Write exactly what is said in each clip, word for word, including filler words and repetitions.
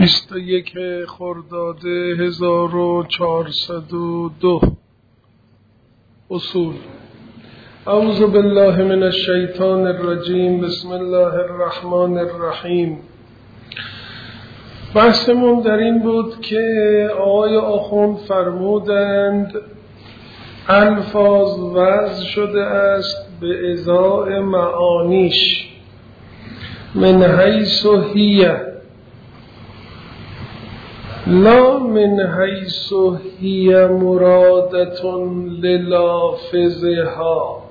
بیست و یک خرداد هزار و چهارصد و دو. اصول. اعوذ بالله من الشیطان الرجیم. بسم الله الرحمن الرحیم. بحثمون در این بود که آقای آخوند فرمودند الفاظ وضع شده است به ازای معانیش من حیث هیه لا من حیث هی مرادت للافظها،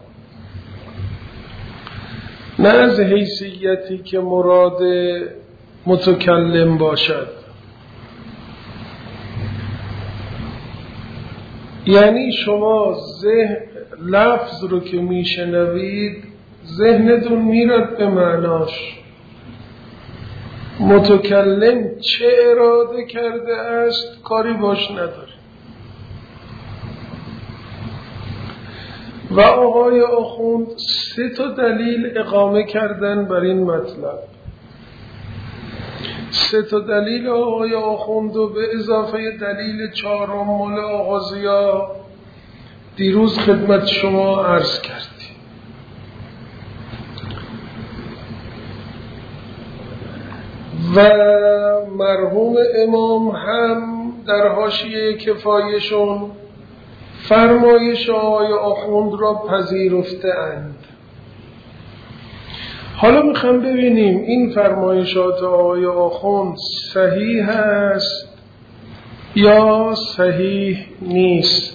نه از حیثیتی که مراد متکلم باشد. یعنی شما ذهن لفظ رو که میشنوید ذهنتون میرد به معناش، متکلم چه اراده کرده است کاری باش نداره. و آقای آخوند سه تا دلیل اقامه کردن بر این مطلب. سه تا دلیل آقای آخوند و به اضافه دلیل چهارم مولا آقا ضیا دیروز خدمت شما عرض کردیم. و مرحوم امام هم در حاشیه کفایشون فرمایش آقای آخوند را پذیرفته اند. حالا میخوام ببینیم این فرمایشات آقای آخوند صحیح است یا صحیح نیست.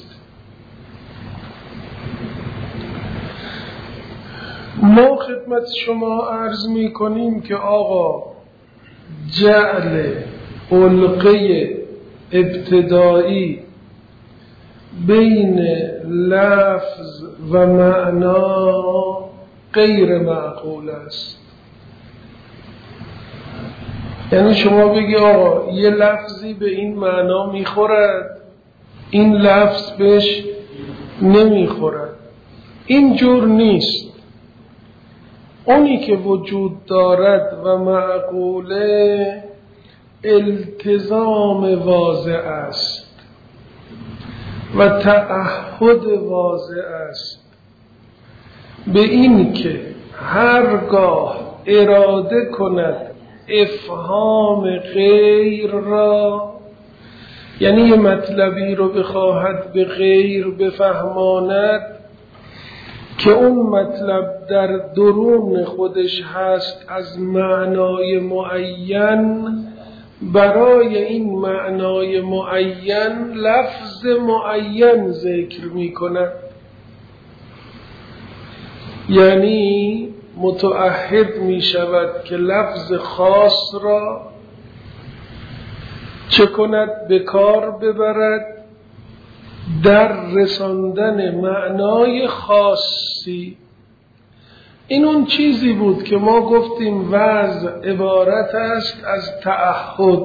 ما خدمت شما عرض میکنیم که آقا جعل علقه ابتدایی بین لفظ و معنا غیر معقول است. یعنی شما بگی آقا یه لفظی به این معنا میخورد، این لفظ بهش نمیخورد. این جور نیست. اونی که وجود دارد و معقوله التزام واضح است و تعهد واضح است به این که هرگاه اراده کند افهام غیر را، یعنی یه مطلبی رو بخواهد به غیر بفهماند که اون مطلب در درون خودش هست از معنای معین، برای این معنای معین لفظ معین ذکر می کند. یعنی متعهد می شود که لفظ خاص را چه کند؟ به کار ببرد در رساندن معنای خاصی. این اون چیزی بود که ما گفتیم وضع عبارت است از تعهد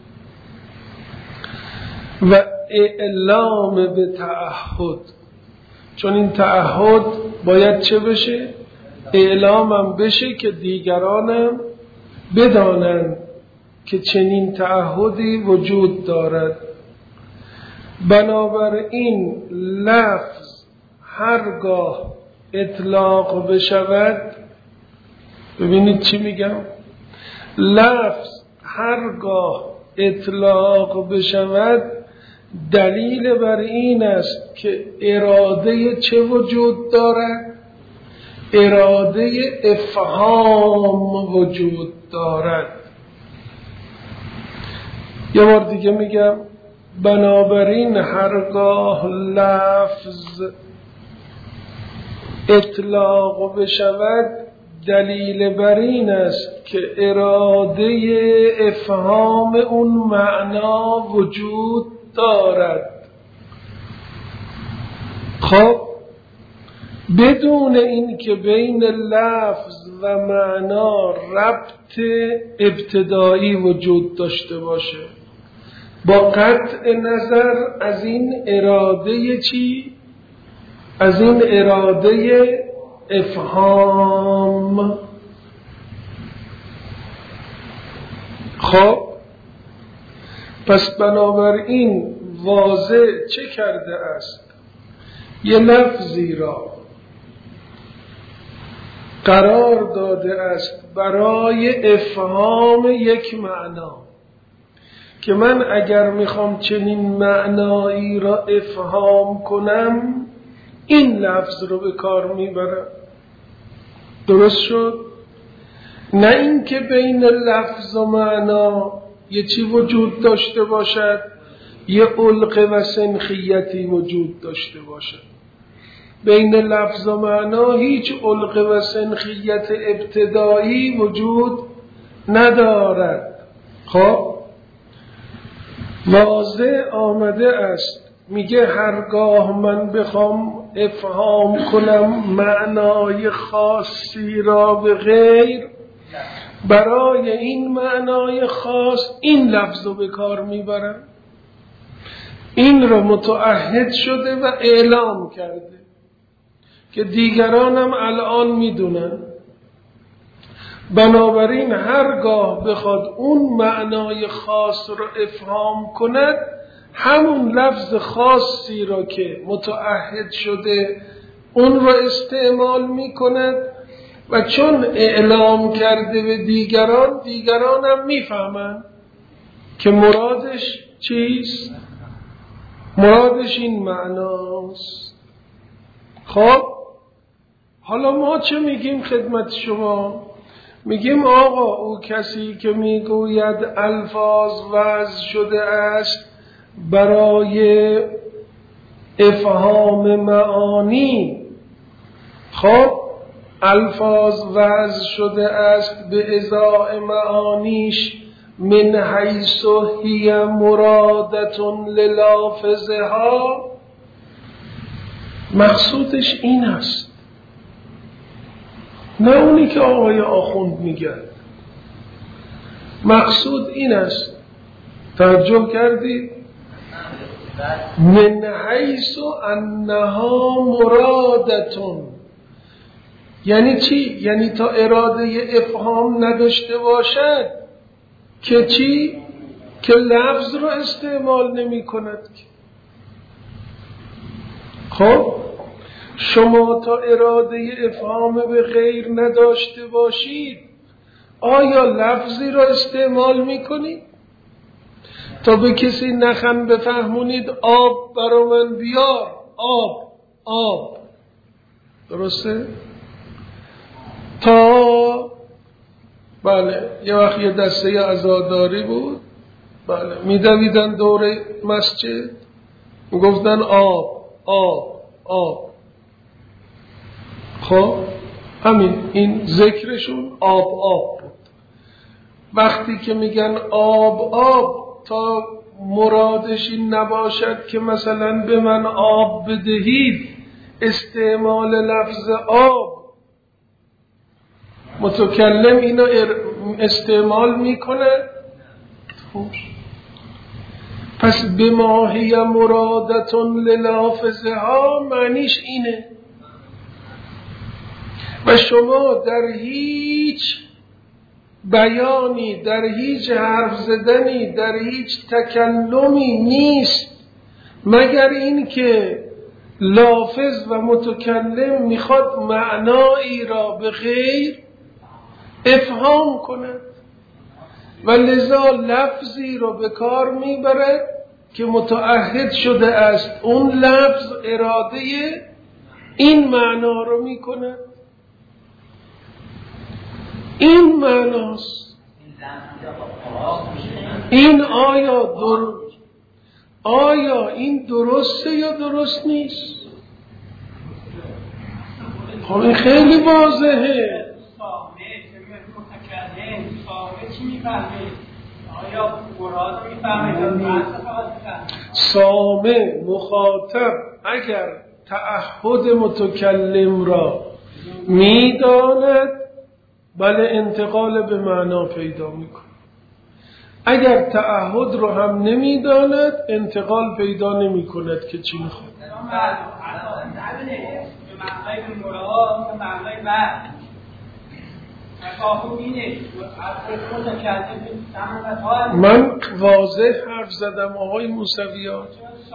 و اعلام به تعهد، چون این تعهد باید چه بشه؟ اعلامم بشه که دیگرانم بدانند که چنین تعهدی وجود دارد. بنابراین لفظ هرگاه اطلاق بشود، ببینید چی میگم، لفظ هرگاه اطلاق بشود دلیل بر این است که اراده چه وجود دارد؟ اراده افهام وجود دارد. یه بار دیگه میگم، بنابراین هرگاه لفظ اطلاق بشود دلیل بر این است که اراده افهام اون معنا وجود دارد. خب بدون این که بین لفظ و معنا ربط ابتدایی وجود داشته باشه، با قطع نظر از این اراده چی؟ از این اراده افهام. خب پس بنابراین واضح چه کرده است؟ یه لفظی را قرار داده است برای افهام یک معنا که من اگر میخوام چنین معنایی را افهام کنم این لفظ رو به کار میبرم. درست شد؟ نه اینکه بین لفظ و معنا یه چی وجود داشته باشد، یه علقه و سنخیتی وجود داشته باشد. بین لفظ و معنا هیچ علقه و سنخیت ابتدایی وجود ندارد. خب واضح آمده است، میگه هرگاه من بخوام افهام کنم معنای خاصی را به غیر، برای این معنای خاص این لفظ رو به کار میبرم. این را متعهد شده و اعلام کرده که دیگرانم الان میدونن. بنابراین هرگاه بخواد اون معنای خاص را افهام کند، همون لفظ خاصی را که متعهد شده اون را استعمال میکند و چون اعلام کرده به دیگران، دیگران هم میفهمن که مرادش چیست؟ مرادش این معناست. خب حالا ما چه میگیم خدمت شما؟ میگیم آقا او کسی که میگوید الفاظ وضع شده است برای افهام معانی، خب الفاظ وضع شده است به ازای معانیش من حیث هی مرادت للافظها، مقصودش این است، نه اونی که آقای آخوند میگه. مقصود این است، توجه کردید؟ من حیث انها مرادتون، یعنی چی؟ یعنی تا اراده افهام نداشته باشد که چی؟ که لفظ رو استعمال نمی کند. خب شما تا اراده افهام به غیر نداشته باشید، آیا لفظی را استعمال می کنید؟ تا به کسی نخم بفهمونید آب برا من بیار، آب آب، درسته؟ تا بله یه وقت یه دسته عزاداری بود، بله میدویدن دور مسجد میگفتن آب آب آب. خب همین این ذکرشون آب آب بود. وقتی که میگن آب آب، تا مرادش این نباشد که مثلا به من آب بدهید، استعمال لفظ آب، متکلم اینو استعمال میکنه. پس به ماهی مرادتون للافظها معنیش اینه. و شما در هیچ بیانی، در هیچ حرف زدنی، در هیچ تکلمی نیست مگر این که لافظ و متکلم میخواد معنایی را به غیر افهام کند و لذا لفظی را به کار میبرد که متعهد شده است اون لفظ اراده این معنا رو میکند. این معناست. این آیا در آیا این درسته یا درست نیست؟ خب این خیلی واضحه. سامع مخاطب اگر تعهد متکلم را میداند، بله انتقال به معنا پیدا میکنه. اگر تعهد رو هم نمیداند، انتقال پیدا نمی کند که چی میخواد. من واضح حرف زدم آقای موسویات.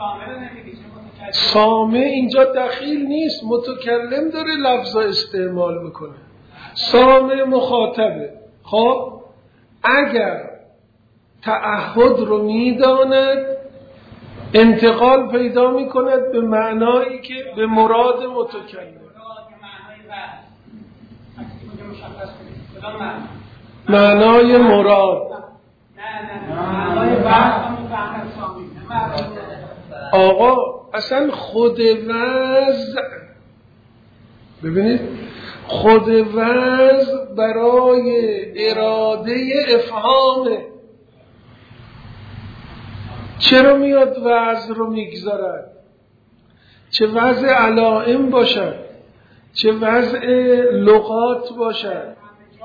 سامع اینجا دخیل نیست، متکلم داره لفظا استعمال میکنه، سامع مخاطبه. خب اگر تعهد رو میداند انتقال پیدا میکند به معنایی که به مراد متکلم. معنای مراد آقا اصلا خود وضع، ببینید خود وضع برای اراده افهامه. چرا میاد وضع رو میگذارد؟ چه وضع علائم باشد، چه وضع لغات باشد.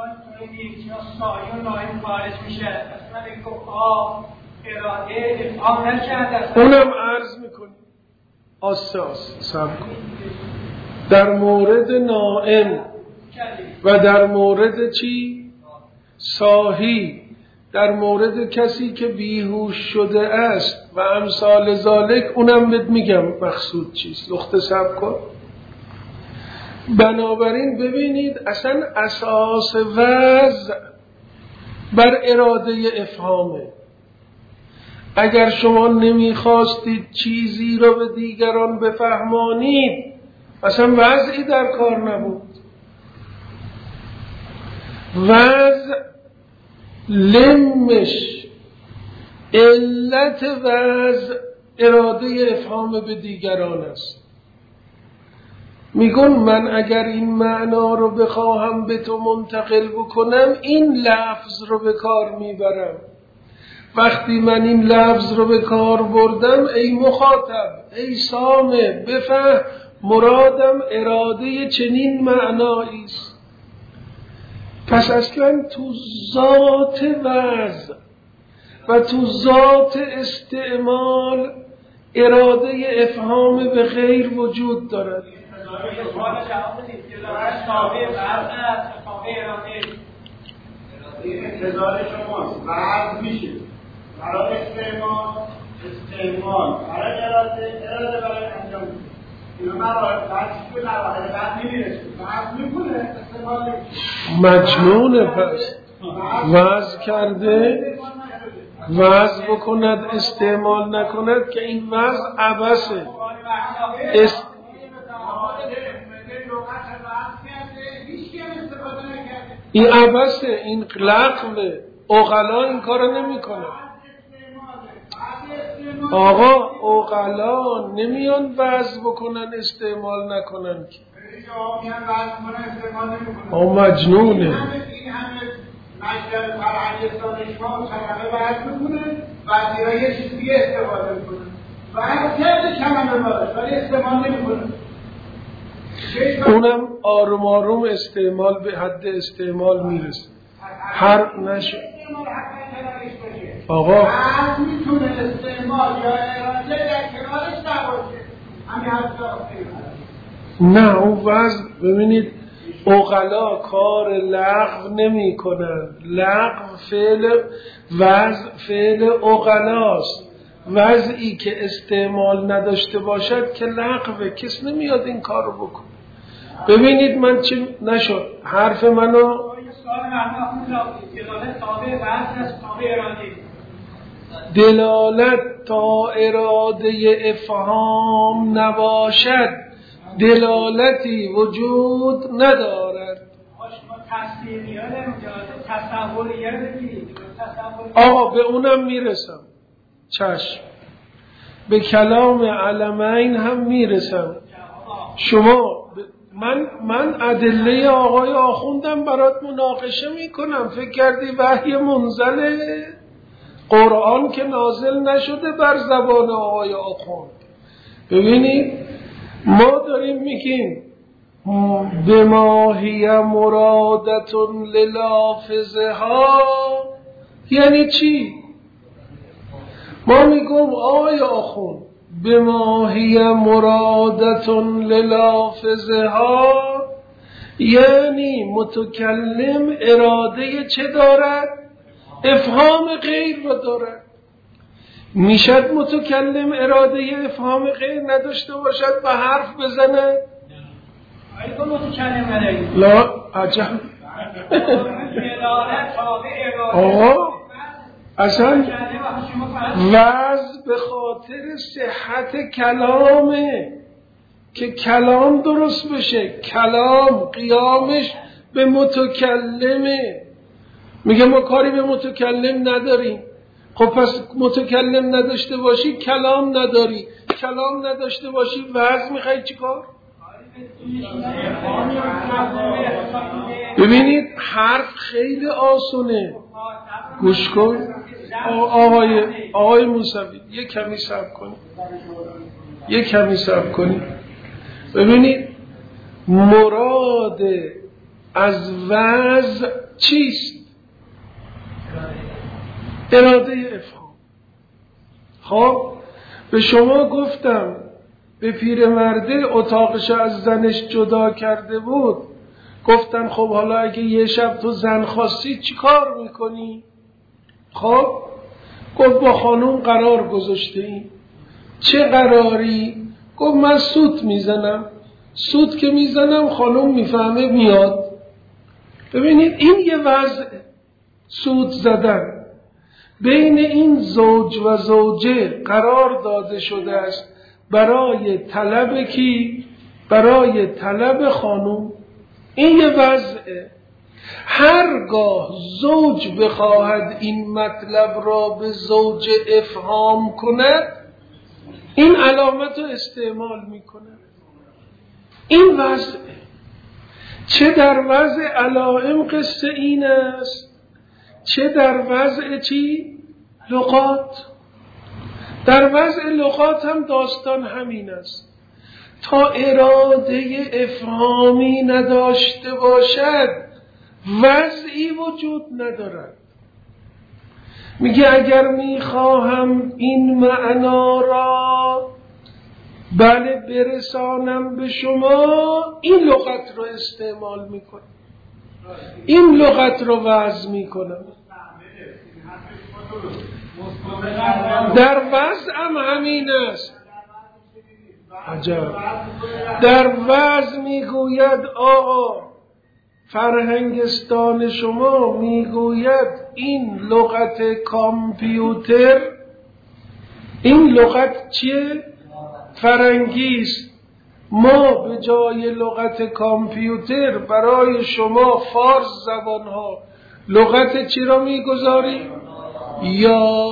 اونم عرض میکنی آسته آسته سم کن. در مورد نائم و در مورد چی؟ صاحی، در مورد کسی که بیهوش شده است و امثال ذالک، اونم بهت میگم مقصود چیست. لخت سب کن. بنابراین ببینید اصلا اساس وضع بر اراده افهامه. اگر شما نمیخواستید چیزی را به دیگران بفهمانید اصلا وضعی در کار نبود. وضع لمش علت وضع اراده افهام به دیگران است. میگن من اگر این معنا رو بخواهم به تو منتقل بکنم این لفظ رو به کار میبرم. وقتی من این لفظ رو به کار بردم ای مخاطب، ای سامع، بفهم مرادم اراده چنین معنایی است. پس اصلا تو ذات وضع و تو ذات استعمال اراده افهام به غیر وجود دارد. انتظار شماست وضع میشه برای استعمال، استعمال برای اراده، اراده برای انجام میشه. اینا مراحل وضعی به مراحل بعد نمیرسه. وضع میکنه استعمال نمیشه. مجنونه. پس وضع کرده وضع بکند استعمال نکند که این وضع عبثه. است... این عبثه، این لغوه. عقلا این کارو نمی کنه. آقا عقلا نمیان وضع بکنن استعمال نکنن که آقا مجنونه. مجلل فرعی دانشگاه کلمه وضع میکنه و دیگه یه چیز دیگه استفاده میکنه و هر کرده کلمه وضع ولی استعمال نمیکنه. اونم آروم آروم استعمال به حد استعمال میرسه. هر نشه آقا وضع میتونه استعمال یا اراده در کنارش نباشه. همین حد نه اون وضع ببینید عقلا کار لغو نمی کنند. لغو فعل وضع فعل عقلاست. وضعی که استعمال نداشته باشد که لغوه، کس نمیاد این کار رو بکن. ببینید من چه نشد حرف منو دلالت تا اراده افهام نباشد دلالتی وجود ندارد. آقا به اونم میرسم، چشم، به کلام علمین هم میرسم. شما من من ادله آقای آخوندم برات مناقشه میکنم. فکر کردی وحی منزله؟ قرآن که نازل نشده بر زبان آقای آخوند. ببینید ما داریم میگیم بما هی مرادت للافظها، یعنی چی؟ ما میگم آقای آخوند بما هی مرادت للافظها یعنی متکلم اراده چه دارد؟ افهام غیر رو دارد. میشد متکلم اراده افهام غیر نداشته باشد و حرف بزنه؟ لا عجب. آقا اصلا وضع به خاطر صحت کلامه که کلام درست بشه. کلام قیامش به متکلمه. میگه ما کاری به متکلم نداریم. خب پس متکلم نداشته باشی کلام نداری، کلام نداشته باشی وضع میخوای چی کار؟ ببینید حرف خیلی آسونه. گوش کن آقای آقای موسوی، یه کمی صبر کنید، یه کمی صبر کنید. ببینید مراد از وضع چیست؟ اراده افهام. خب به شما گفتم به پیرمرده اتاقش از زنش جدا کرده بود، گفتن خب حالا اگه یه شب تو زن خواستی چی کار میکنی؟ خب گفت با خانوم قرار گذاشته ایم. چه قراری؟ گفت من سوت میزنم. سوت که میزنم خانوم میفهمه میاد. ببینید این یه وضع سوت زدن بین این زوج و زوجه قرار داده شده است برای طلب کی؟ برای طلب خانوم. این یه وضعه. هرگاه زوج بخواهد این مطلب را به زوج افهام کند این علامت رو استعمال میکنه. این وضعه. چه در وضع علائم قصه این است، چه در وضع چی؟ لغات. در وضع لغات هم داستان همین است. تا اراده افهامی نداشته باشد وضعی وجود ندارد. میگه اگر میخواهم این معنا را بله برسانم به شما این لغت رو استعمال میکنم، این لغت رو وضع میکنم. در وضع هم همین است. عجب. در وضع میگوید آقا فرهنگستان شما میگوید این لغت کامپیوتر، این لغت چیه؟ فرنگی است. ما به جای لغت کامپیوتر برای شما فارس زبان ها لغت چی را میگذاریم؟ یا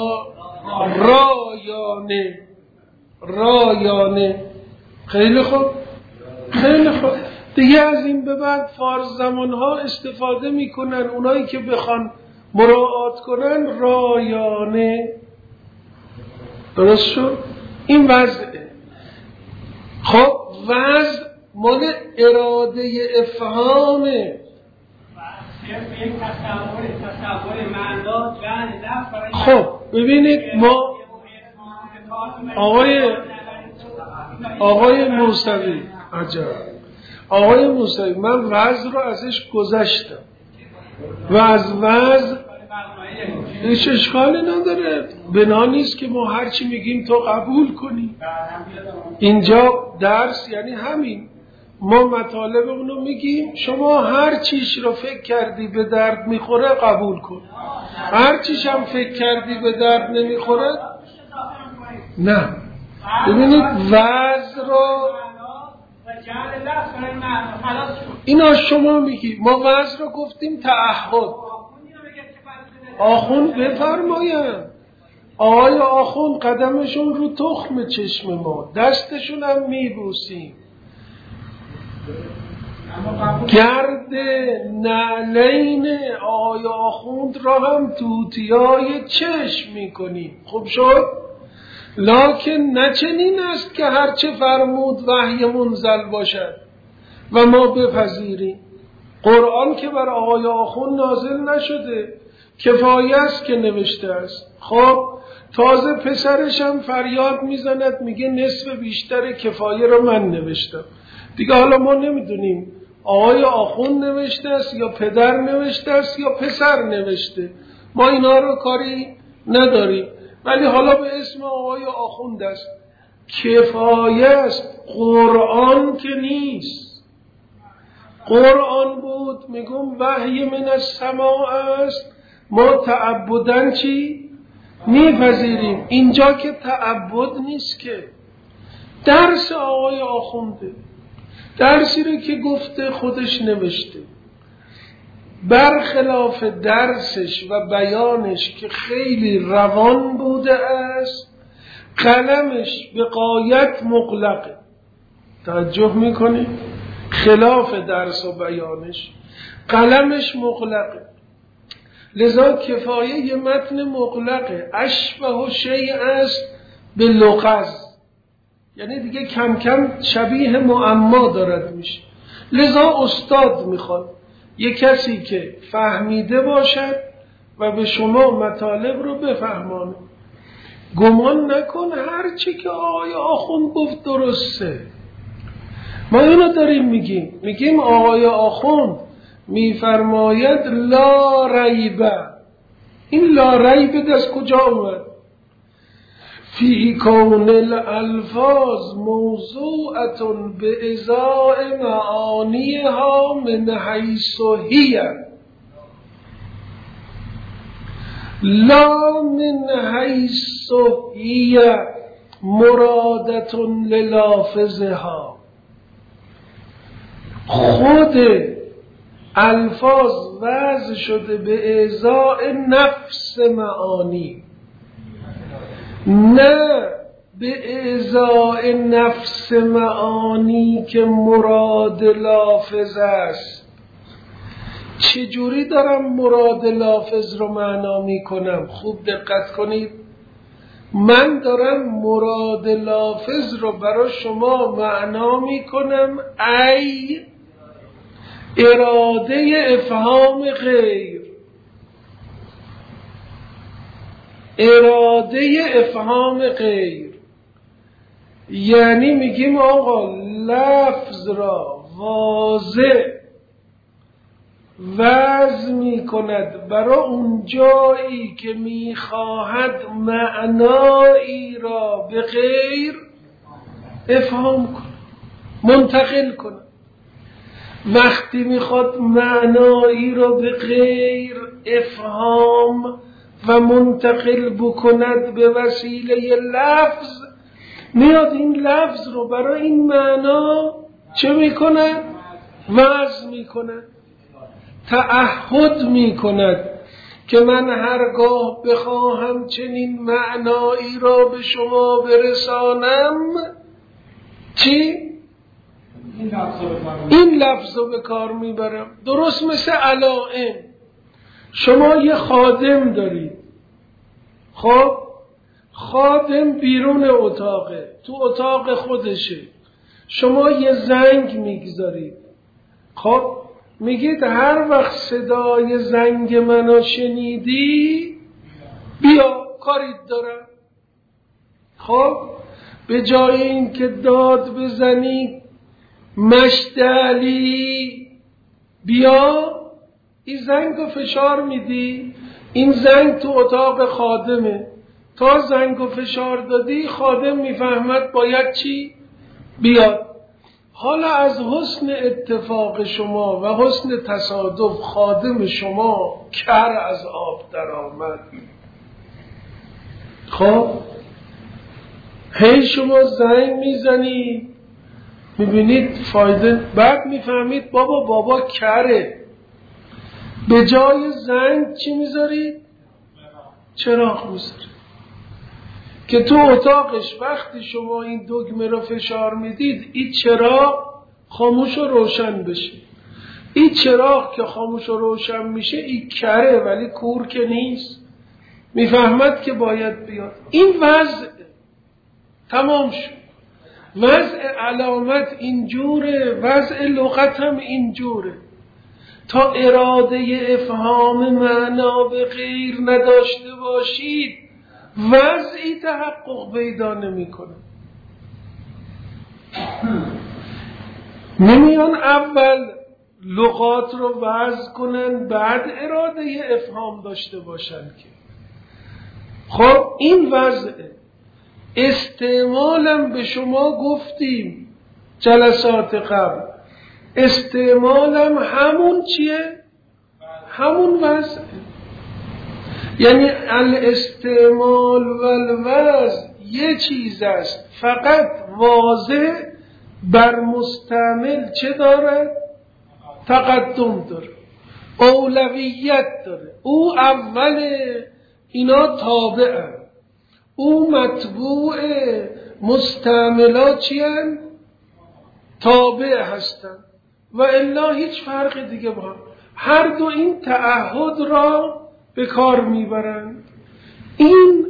رایانه. رایانه. خیلی خوب، خیلی خوب. دیگه از این به بعد فارس زبان ها استفاده میکنن اونایی که بخوان مراعات کنن رایانه. درست شد؟ این وضعه. خب وضع مال اراده افهامه. خب ببینید ما آقای آقای موسوی، عجب آقای موسوی، من وضع رو ازش گذشتم و از وضع هیچ اشکالی نداره. بنا نیست که ما هرچی میگیم تو قبول کنی. اینجا درس یعنی همین، ما مطالب اونو میگیم، شما هر چیش رو فکر کردی به درد میخوره قبول کن، هر چیش هم فکر کردی به درد نمیخوره نه. ببینید وضع رو اینا شما میگی، ما وضع رو گفتیم تعهد. آخوند بفرمایند. آقای آخوند قدمشون رو تخم چشم ما، دستشون هم میبوسیم. گرد نعلین آقای آخوند را هم توتیای چشم میکنیم. خوب شد؟ لکن نچنین است که هرچه فرمود وحی منزل باشد و ما بپذیریم. قرآن که بر آقای آخوند نازل نشده، کفایه است که نوشته است. خب تازه پسرش هم فریاد میزند میگه نصف بیشتر کفایه رو من نوشتم. دیگه حالا ما نمیدونیم آقای آخوند نوشته است یا پدر نوشته است یا پسر نوشته، ما اینا رو کاری نداریم، ولی حالا به اسم آقای آخوند است. کفایه است، قرآن که نیست. قرآن بود میگم وحی من السماء است، ما تعبدن چی؟ میپذیریم. اینجا که تعبد نیست، که درس آقای آخونده، درسی رو که گفته خودش نوشته، برخلاف درسش و بیانش که خیلی روان بوده است، قلمش به غایت مغلقه. توجه میکنی؟ خلاف درس و بیانش قلمش مغلقه. لذا کفایه یه متن مغلقه، اشبه و شیء است به لغز، یعنی دیگه کم کم شبیه معما دارد میشه. لذا استاد میخواد یه کسی که فهمیده باشد و به شما مطالب رو بفهمانه. گمان نکن هر چی که آقای آخوند گفت درسته. ما اینو داریم میگیم، میگیم آقای آخوند میفرماید لا ریبه. این لا ریبه از کجا اومد؟ فی کون الالفاظ موضوعة به ازاء معانیها من حیث هی، لا من حیث هی مرادة للافظها. خود الفاظ وضع شده به ازاء نفس معانی، نه به ازاء نفس معانی که مراد لافظ است. چجوری دارم مراد لافظ رو معنا می کنم؟ خوب دقت کنید. من دارم مراد لافظ رو برای شما معنا می کنم ای اراده افهام غیر، اراده افهام غیر. یعنی میگیم آقا لفظ را واضح وضع میکند برای اون جایی که میخواهد معنایی را به غیر افهام کند، منتقل کند. وقتی میخواد معنایی را به غیر افهام و منتقل بکند به وسیله لفظ، میاد این لفظ رو برای این معنا چه میکند؟ وضع میکند، تعهد میکند که من هرگاه بخواهم چنین معنایی را به شما برسانم چی؟ این لفظ رو به کار میبرم. درست مثل علائم. شما یه خادم دارید، خب خادم بیرون اتاقه، تو اتاق خودشه، شما یه زنگ میگذارید، خب میگید هر وقت صدای زنگ منو شنیدی بیا کاریت دارم. خب به جای این که داد بزنی مشتعلی بیا، این زنگ رو فشار میدی. این زنگ تو اتاق خادمه، تا زنگ رو فشار دادی خادم میفهمد باید چی؟ بیاد. حالا از حسن اتفاق شما و حسن تصادف خادم شما کر از آب در آمد. خب هی شما زنگ میزنی، میبینید فایده، بعد میفهمید بابا بابا کره. به جای زنگ چی میذارید؟ چراغ میذارید که تو اتاقش وقتی شما این دکمه رو فشار میدید این چراغ خاموش و روشن بشه. این چراغ که خاموش و روشن میشه این کره ولی کور که نیست، میفهمد که باید بیاد. این وضع تمام شد. وضع علامت اینجوره، وضع لغت هم اینجوره. تا اراده افهام معنا به غیر نداشته باشید وضعی تحقق پیدا نمی کنه. نمیان اول لغات رو وضع کنن بعد اراده افهام داشته باشن که خب این وضعه. استعمالم به شما گفتیم جلسات قبل، استعمالم همون چیه؟ همون وضعه. یعنی الاستعمال و الوضع یه چیز است، فقط واضح بر مستعمل چه داره؟ تقدم داره، اولویت داره. او اوله، اینا تابعن، او متبوع، مستعملات چی هن؟ تابع هستن و الا هیچ فرق دیگه با هم. هر دو این تعهد را به کار میبرند. این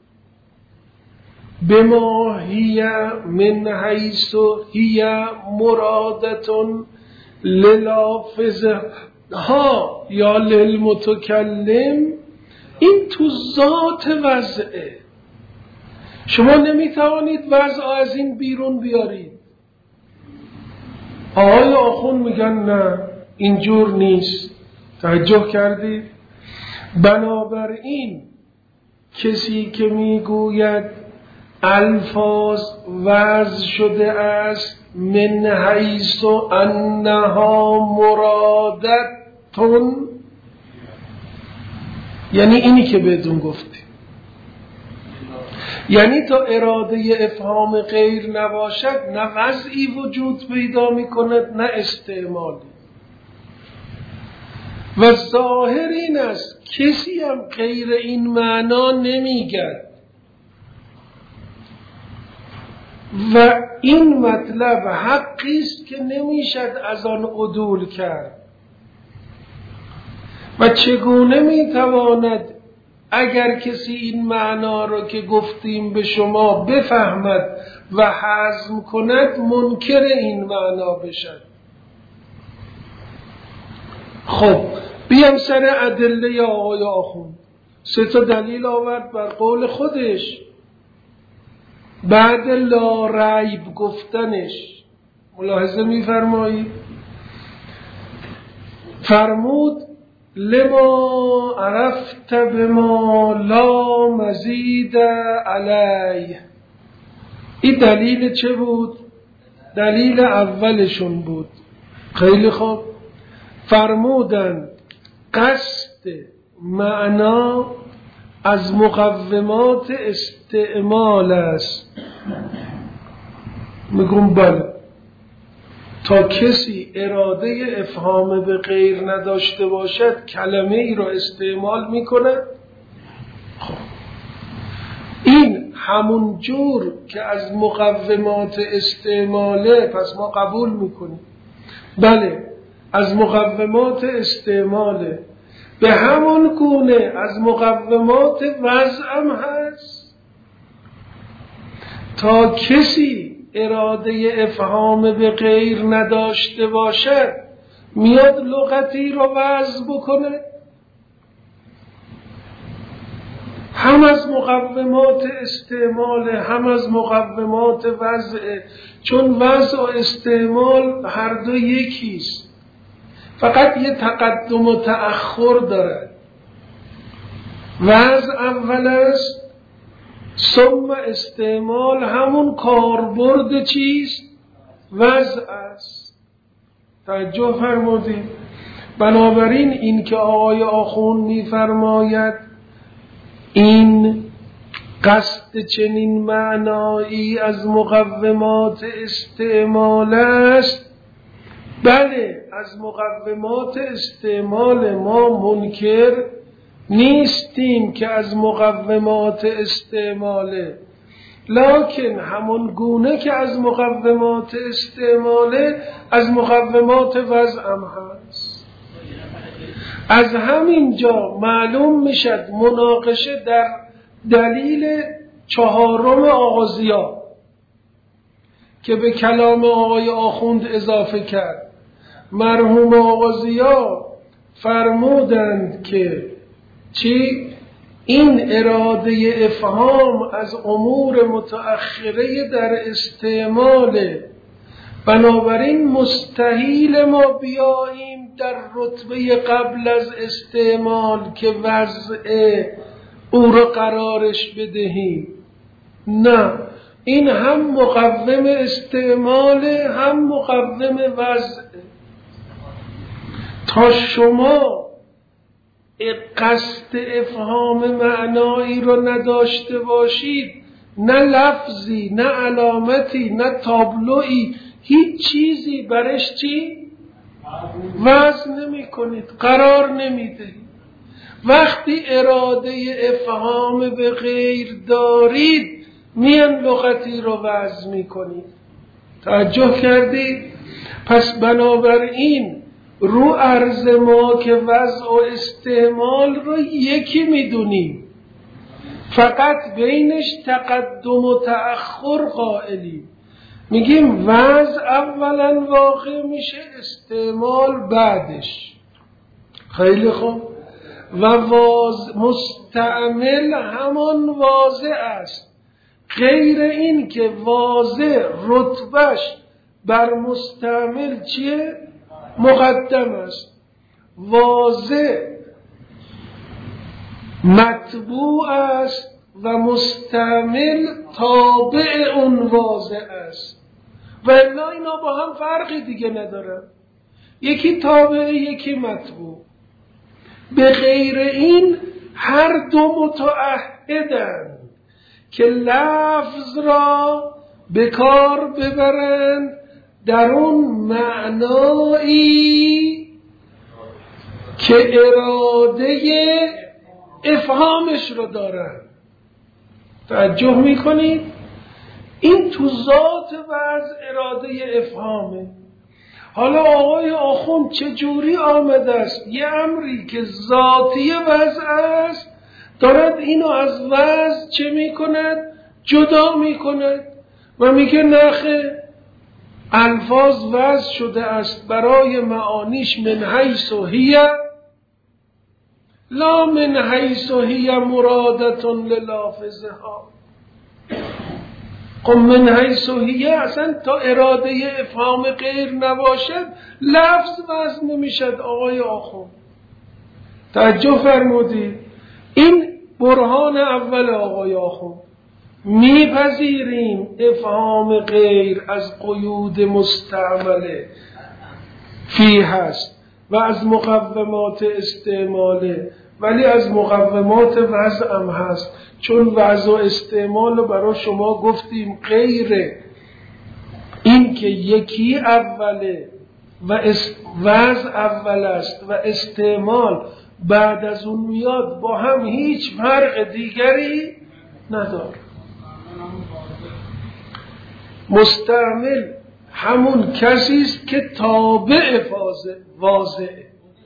بما هی من حیث هی مرادتون للافظ ها یا للمتکلم، این تو ذات وضعه. شما نمیتوانید وضع از این بیرون بیارید. آقای آخوند میگن نه اینجور نیست. توجه کردید؟ بنابراین کسی که میگوید الفاظ وضع شده است من حیث انها مرادتون، یعنی اینی که بدون گفتیم، یعنی تا اراده افهام غیر نباشد نه وضعی وجود پیدا می کند نه استعمالی. و ظاهر این است کسی هم غیر این معنا نمیگد و این مطلب حقی است که نمیشد از آن عدول کرد. و چگونه میتواند اگر کسی این معنا را که گفتیم به شما بفهمد و هضم کند منکر این معنا بشد؟ خب بیام سر ادله آقای آخوند. سه تا دلیل آورد بر قول خودش بعد لا ریب گفتنش. ملاحظه می‌فرمایید؟ فرمود لما عرفت بما لا مزید علیه. این دلیل چه بود؟ دلیل اولشون بود. خیلی خوب. فرمودن قصد معنا از مقومات استعمال است. میگم بله، تا کسی اراده افهام به غیر نداشته باشد کلمه ای را استعمال میکنه. خب این همون جور که از مقومات استعماله، پس ما قبول میکنیم بله از مقومات استعماله، به همون گونه از مقومات وضعم هست. تا کسی اراده افهام به غیر نداشته باشد میاد لغتی رو وضع بکنه، هم از مقومات استعمال هم از مقومات وضع، چون وضع و استعمال هر دو یکیست، فقط یه تقدم و تأخر داره. وضع اول است ثم استعمال همون کاربرد چیست؟ وضع است. توجه فرمودید؟ بنابراین این که آقای آخوند می‌فرماید این قصد چنین معنایی از مقومات استعمال است، بله از مقومات استعمال ما منکر نیستیم که از مقومات استعماله، لکن همون گونه که از مقومات استعماله از مقومات وضع هم هست. از همین جا معلوم میشد مناقشه در دلیل چهارم آغازیا که به کلام آقای آخوند اضافه کرد. مرحوم آغازیا فرمودند که چی؟ این اراده افهام از امور متأخره در استعمال، بنابراین مستحیل ما بیاییم در رتبه قبل از استعمال که وضع او را قرارش بدهیم. نه، این هم مقوم استعمال هم مقوم وضع. تا شما قصد افهام معنایی رو نداشته باشید، نه لفظی، نه علامتی، نه تابلویی، هیچ چیزی برش چی؟ وضع نمی کنید، قرار نمی دهید. وقتی اراده افهام به غیر دارید، میان لغتی رو وضع می کنید. توجه کردید؟ پس بنابراین رو عرض ما که وضع و استعمال رو یکی میدونیم، فقط بینش تقدم و تأخر قائلیم. میگیم وضع اولا واقع میشه، استعمال بعدش. خیلی خوب. و واضح مستعمل همان واضع است، غیر این که واضع رتبش بر مستعمل چیه؟ مقدم است. واضع متبوع است و مستعمل تابع اون واضع است. و الا اینا با هم فرقی دیگه ندارن، یکی تابع یکی متبوع. به غیر این هر دو متعهدند که لفظ را به کار ببرند در اون معنایی که اراده افهامش رو دارن. توجه میکنید؟ این تو ذات وضع اراده افهامه. حالا آقای آخوند چجوری آمده است یه امری که ذاتی وضع است دارد اینو از وضع چه میکند؟ جدا میکند و میگه نخه، الفاظ وضع شده است برای معانیش من حیث و هی لا من حیث و هی مرادتون للافظها. خب من حیث و هی اصلا تا اراده افهام غیر نباشد لفظ وضع نمیشد. آقای آخوند توجه فرمودید؟ این برهان اول آقای آخوند. میپذیریم افهام غیر از قیود مستعمله فی هست و از مقومات استعماله، ولی از مقومات وضع هم هست، چون وضع و استعمال رو برای شما گفتیم غیره. این که یکی اوله و وضع اول است و استعمال بعد از اون میاد، با هم هیچ فرق دیگری نداره. مستعمل همون کسی است که تابع واضعه،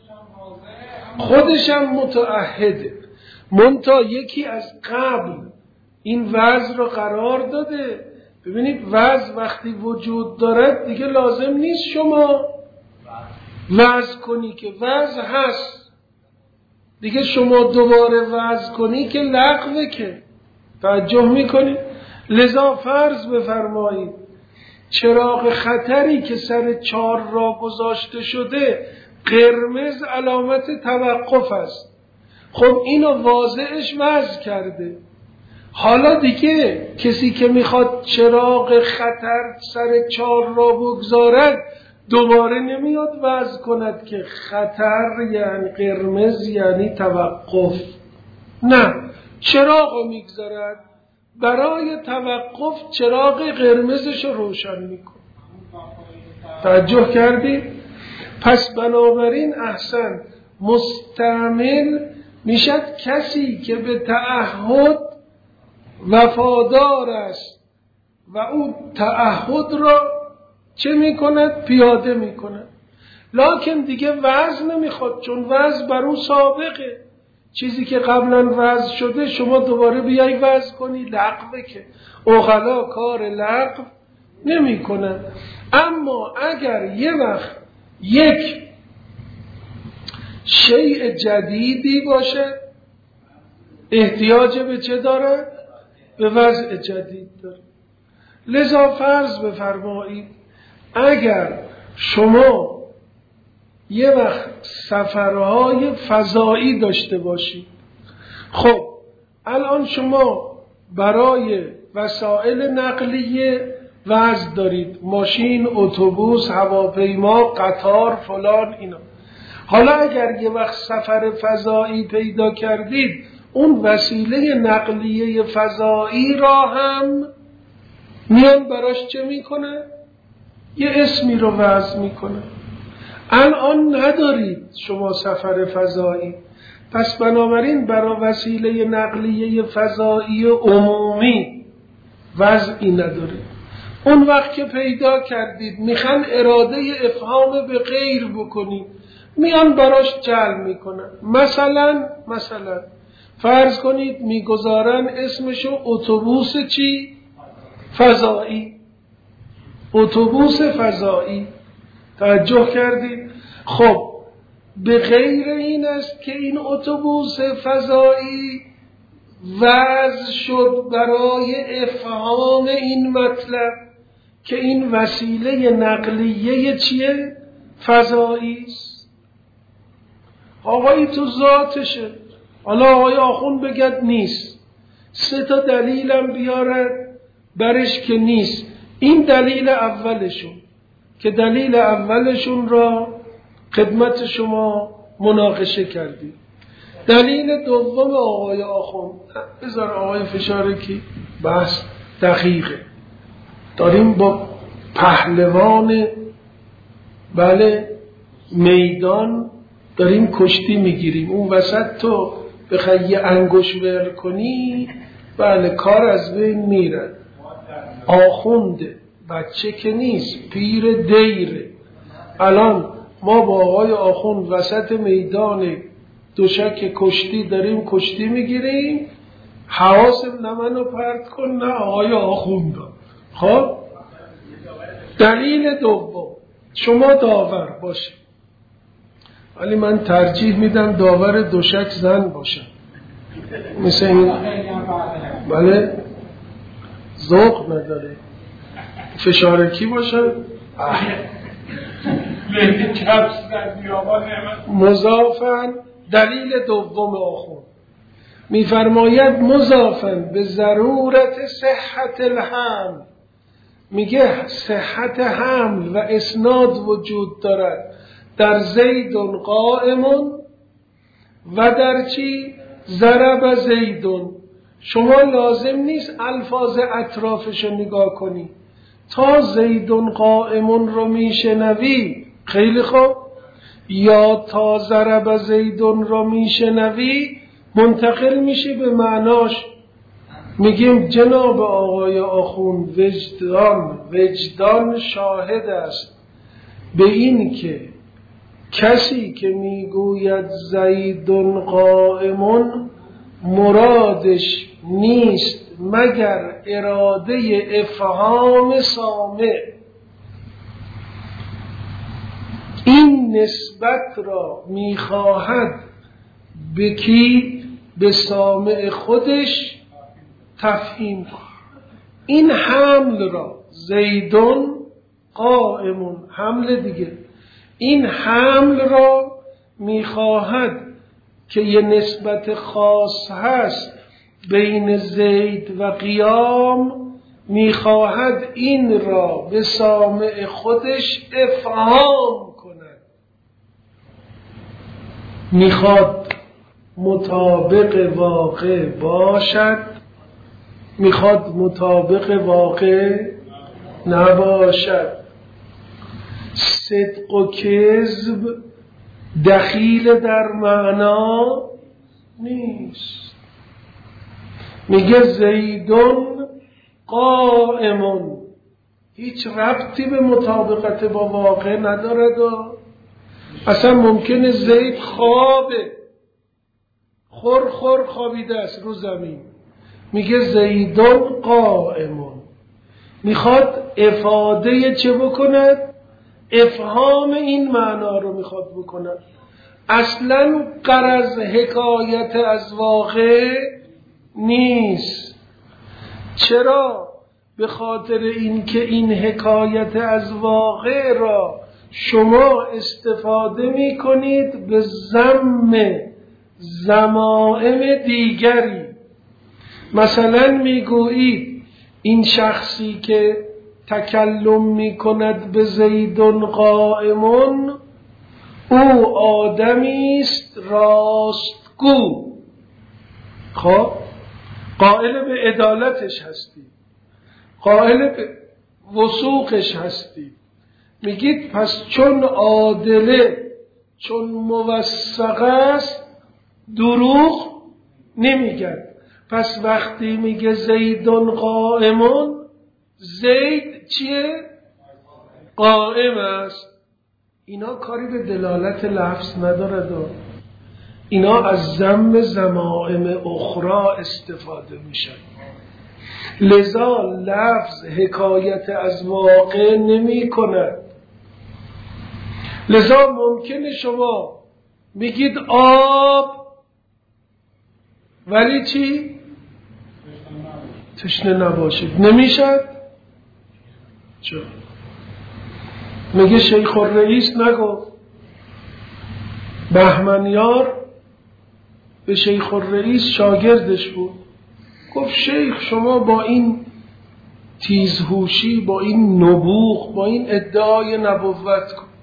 خودش هم متعهده، منتها یکی از قبل این وضع رو قرار داده. ببینید وضع وقتی وجود دارد دیگه لازم نیست شما وضع کنی که وضع هست، دیگه شما دوباره وضع کنی که لغوه. که توجه میکنید؟ لذا فرض بفرمایید چراغ خطری که سر چار را گذاشته شده قرمز علامت توقف است. خب اینو واضعش وضع کرده. حالا دیگه کسی که میخواد چراغ خطر سر چار را بگذارد دوباره نمیاد وضع کند که خطر یعنی قرمز یعنی توقف. نه، چراغ میگذارد، برای توقف چراغ قرمزش رو روشن میکن. توجه کردید؟ پس بنابراین احسن مستعمل میشد کسی که به تعهد وفادار است و اون تعهد را چه میکند؟ پیاده میکند. لکن دیگه وضع نمیخواد، چون وضع بر اون سابقه. چیزی که قبلا وضع شده شما دوباره بیای وضع کنی لغوه، که عقلا کار لغو نمی کنن. اما اگر یه وقت یک شیء جدیدی باشه احتیاج به چه داره؟ به وضع جدید داره. لذا فرض بفرمایید اگر شما یه وقت سفرهای فضایی داشته باشید، خب الان شما برای وسایل نقلیه وضع دارید، ماشین، اتوبوس، هواپیما، قطار، فلان اینا. حالا اگر یه وقت سفر فضایی پیدا کردید، اون وسیله نقلیه فضایی را هم میان براش چه میکنه؟ یه اسمی رو وضع میکنه. الان ندارید شما سفر فضایی، پس بنابراین برای وسیله نقلیه فضایی عمومی وضعی ندارید. اون وقت که پیدا کردید میخوان اراده افهام به غیر بکنید، میان براش جلب میکنن. مثلا مثلا فرض کنید میگذارن اسمشو اتوبوس چی؟ فضایی. اتوبوس فضایی. توجه کردید؟ خب به غیر این است که این اتوبوس فضایی وضع شد برای افهام این مطلب که این وسیله نقلیه چیه؟ فضایی است. آقایی تو ذاتشه. حالا آقای آخوند بگد نیست، سه تا دلیلم بیارد برش که نیست. این دلیل اولشون که دلیل اولشون را خدمت شما مناقشه کردیم. دلیل دوم آقای آخوند، بذار آقای فشارکی، بس دقیقه، داریم با پهلوان بله میدان داریم کشتی میگیریم، اون وسط تو بخوای یه انگوش ور کنی بله کار از بین میره. آخونده بچه که نیست، پیر دیره. الان ما با آقای آخوند وسط میدان دوشک کشتی داریم کشتی میگیریم، حواسم نه منو پرت کن نه آقای آخوند. خب دلیل دوم، شما داور باشه، ولی من ترجیح میدم داور دوشک زن باشه، مثل این بله ذوق نداره، فشارکی باشه مضافن. دلیل دوم آخوند میفرماید مضافن به ضرورت صحت الحمل، میگه صحت حمل و اسناد وجود دارد در زیدون قائمون و در چی؟ ضرب زیدون. شما لازم نیست الفاظ اطرافشو نگاه کنی، تا زیدون قائمون رو میشنوی خیلی خوب، یا تا ضرب زیدون رو میشنوی منتقل میشی به معناش. میگیم جناب آقای آخوند وجدان وجدان شاهد است به این که کسی که میگوید زیدون قائمون مرادش نیست مگر اراده افهام سامع. این نسبت را میخواهد به کی؟ به سامع خودش تفهیم. این حمل را زیدون قائمون حمل دیگه، این حمل را میخواهد که یه نسبت خاص هست بین زید و قیام، میخواهد این را به سامع خودش افهام کند، میخواد مطابق واقع باشد، میخواد مطابق واقع نباشد. صدق و کذب دخیل در معنا نیست. میگه زیدون قائمون، هیچ ربطی به مطابقت با واقع ندارد و اصلا ممکنه زید خوابه، خور خور خوابیده است رو زمین. میگه زیدون قائمون، میخواد افاده چه بکند؟ افهام این معنا رو میخواد بکند. اصلا غرض حکایت از واقع نیست. چرا؟ به خاطر اینکه این حکایت از واقع را شما استفاده می کنید به ذم ذمائم دیگری. مثلا می گویید این شخصی که تکلم می کند به زیدون قائمون، او آدمی است راستگو. خب قائل به عدالتش هستی، قائل به وثوقش هستی. میگید پس چون عادله، چون موثق است، دروغ نمیگن. پس وقتی میگه زیدون قائمون، زید چیه؟ قائم است. اینا کاری به دلالت لفظ ندارد، اینا از ذم ذمائم اخرى استفاده میشن. لذا لفظ حکایت از واقع نمی کند. لذا ممکنه شما میگید آب ولی چی؟ تشنه نباشید. نمیشد؟ چرا؟ میگه شیخ الرئیس نگفت. بهمنیار به شیخ الرئیس شاگردش بود، گفت شیخ شما با این تیزهوشی، با این نبوغ، با این ادعای نبوت کن،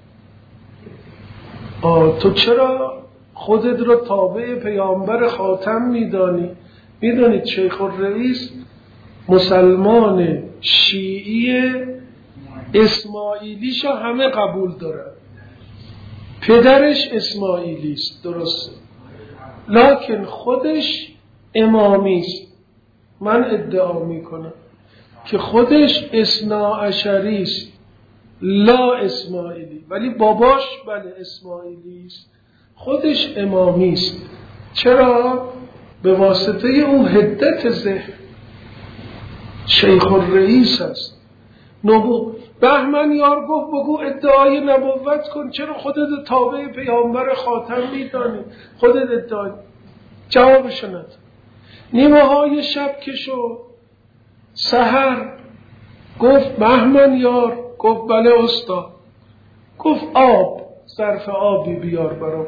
آه تو چرا خودت را تابع پیامبر خاتم میدانی؟ میدونید شیخ الرئیس مسلمان شیعی اسماعیلیشو همه قبول دارن، پدرش اسماعیلی است، درسته، لکن خودش امامی است. من ادعا میکنم که خودش اثنا عشری است، لا اسماعیلی، ولی باباش بله اسماعیلی است، خودش امامی است. چرا؟ به واسطه اون حدت ذهن. شیخ الرئیس است. نبو بهمنیار گفت بگو ادعای نبوت کن، چرا خودت تابع پیامبر خاتم میدانی؟ خودت ادعای. جوابش نداد. نیمه های شب که شد، سحر گفت بهمنیار، گفت بله استاد، گفت آب، ظرف آبی بیار برام.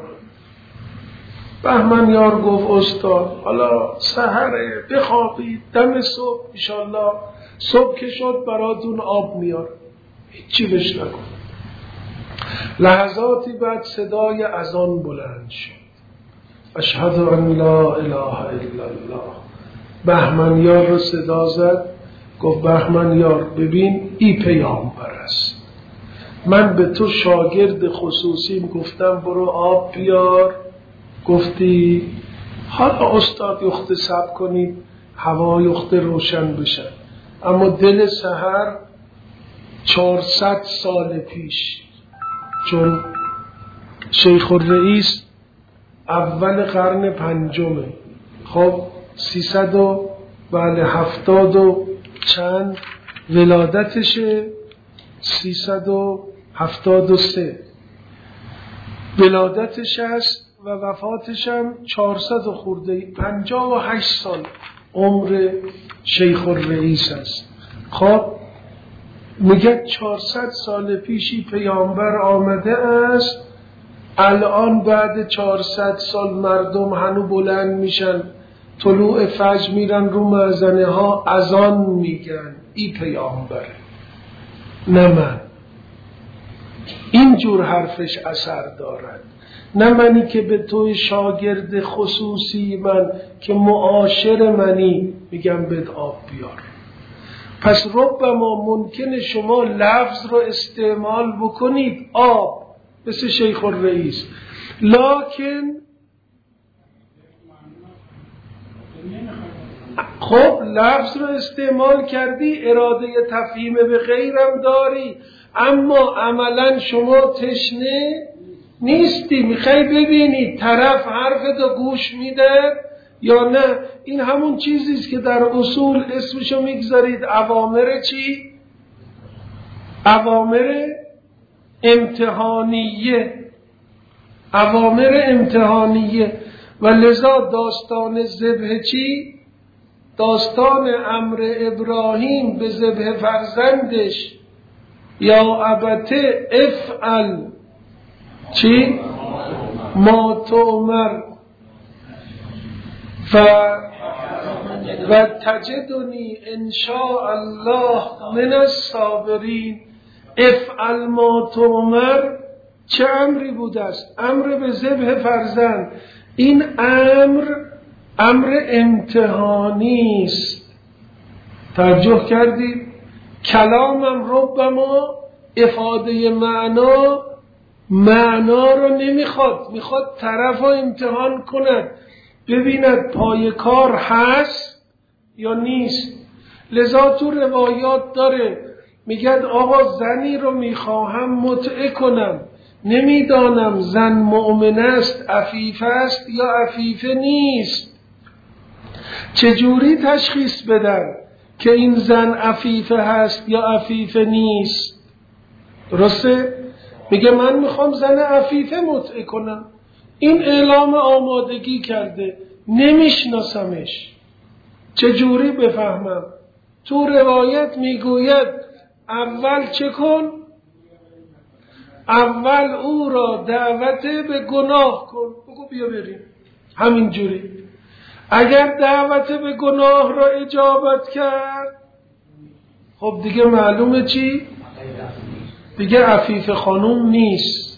بهمنیار گفت استاد حالا سحره، بخوابید، دم صبح انشالله صبح که شد براتون آب میار. هیچی بهش نگفت. لحظاتی بعد صدای اذان بلند شد، اشهد ان لا اله الا الله. بهمنیار رو صدا زد، گفت بهمنیار ببین ای پیامبر است، من به تو شاگرد خصوصیم گفتم برو آب بیار، گفتی حالا استاد یخت صبر کنید هوا یخت روشن بشن. اما دل سحر چهارصد سال پیش، چون شیخ الرئیس اول قرن پنجمه، خب سیصد و بله هفتاد و چند ولادتشه، سیصد و هفتاد و سه ولادتش است و وفاتش هم چهارصد و خورده، پنجاه و هشت سال عمر شیخ الرئیس است. خب میگه چهارصد سال پیشی پیامبر آمده است، الان بعد چهارصد سال مردم هنو بلند میشن، طلوع فجر میرن رو مأذنه ها اذان میگن ای پیامبره، نه من. اینجور حرفش اثر دارد، نه منی که به توی شاگرد خصوصی من که معاشر منی میگم بد آب بیار. پس ربما ممکنه شما لفظ رو استعمال بکنید آب مثل شیخ الرئیس، لکن خب لفظ رو استعمال کردی، اراده تفهیم به غیرم داری، اما عملا شما تشنه نیستی، میخوای ببینی طرف حرفتو گوش میده یا نه. این همون چیزیست که در اصول اسمشو میگذارید اوامر چی؟ اوامر امتحانیه، اوامر امتحانیه. و لذا داستان ذبح چی؟ داستان امر ابراهیم به ذبح فرزندش یا ابته افعل چی؟ ما تؤمر و و تجدنی ان شاء الله من الصابرین. افعل ما تؤمر چه امری بوده است؟ امر به ذبح فرزند. این امر امر امتحانی است. توجه کردید؟ کلامم ربما افاده معنا معنا رو نمیخواد، میخواد طرف رو امتحان کند ببیند پای کار هست یا نیست. لذا تو روایات داره میگد آقا زنی رو میخواهم متعه کنم، نمیدانم زن مؤمن است، عفیف است یا عفیفه نیست، چجوری تشخیص بدن که این زن عفیفه هست یا عفیفه نیست؟ درسته؟ میگه من میخوام زن عفیفه متعه کنم، این اعلام آمادگی کرده، نمیشناسمش، چجوری بفهمم؟ تو روایت میگوید اول چه کن؟ اول او را دعوت به گناه کن، بگو بیا بریم. همین جوری اگر دعوت به گناه را اجابت کرد، خب دیگه معلومه چی؟ دیگه عفیف خانوم نیست.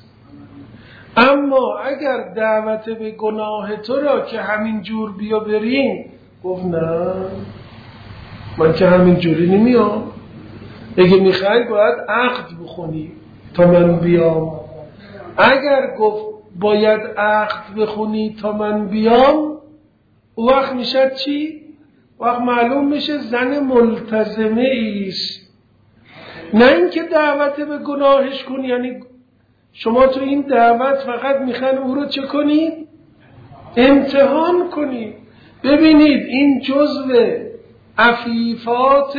اما اگر دعوت به گناه تو را که همین جور بیا بریم، گفت نه من که همین جوری نمیام، اگه میخوای باید عقد بخونی تا من بیام. اگر گفت باید عقد بخونی تا من بیام، او وقت میشه چی؟ وقت معلوم میشه زن ملتزمه ایست. نه اینکه دعوت به گناهش کن، یعنی شما تو این دعوت فقط میخوان او رو چه کنی؟ امتحان کنی، ببینید این جزو عفیفات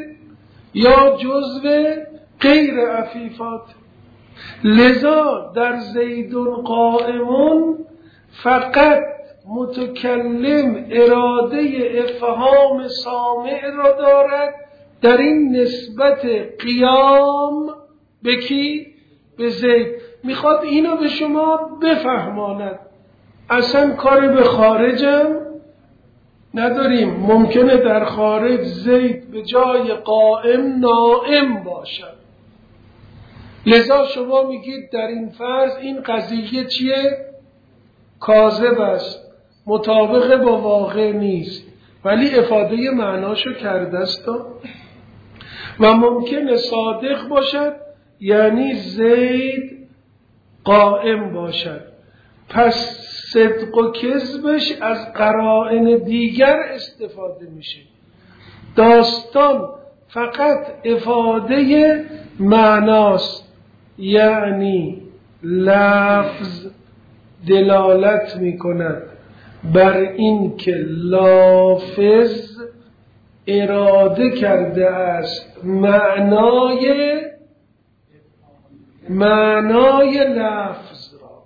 یا جزو غیر عفیفات. لذا در زیدون قائمون فقط متکلم اراده افهام سامع را دارد در این نسبت قیام به کی؟ به زید. میخواد اینو به شما بفهماند. اصلا کاری به خارجم نداریم. ممکنه در خارج زید به جای قائم نائم باشد، لذا شما میگید در این فرض این قضیه چیه؟ کاذب است، مطابق با واقع نیست، ولی افاده معناشو کرده است. و ممکنه صادق باشد، یعنی زید قائم باشد. پس صدق و کذبش از قرائن دیگر استفاده میشه. داستان فقط افاده معناست، یعنی لفظ دلالت میکند بر این که لافظ اراده کرده است معنای معنای لفظ را.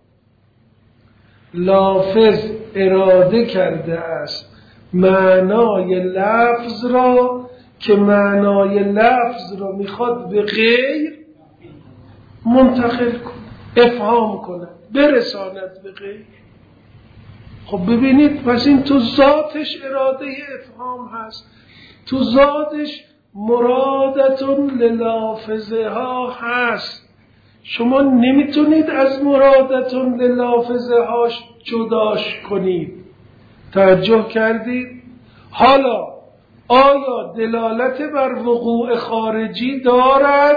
لافظ اراده کرده است معنای لفظ را که معنای لفظ را میخواد به غیر منتقل کن، افهام کنه، برساند به غیر. خب ببینید، پس این تو ذاتش اراده افهام هست، تو ذاتش مرادتون للافظه ها هست. شما نمیتونید از مرادتون للافظه هاش جداش کنید. توجه کردید؟ حالا آیا دلالت بر وقوع خارجی دارد؟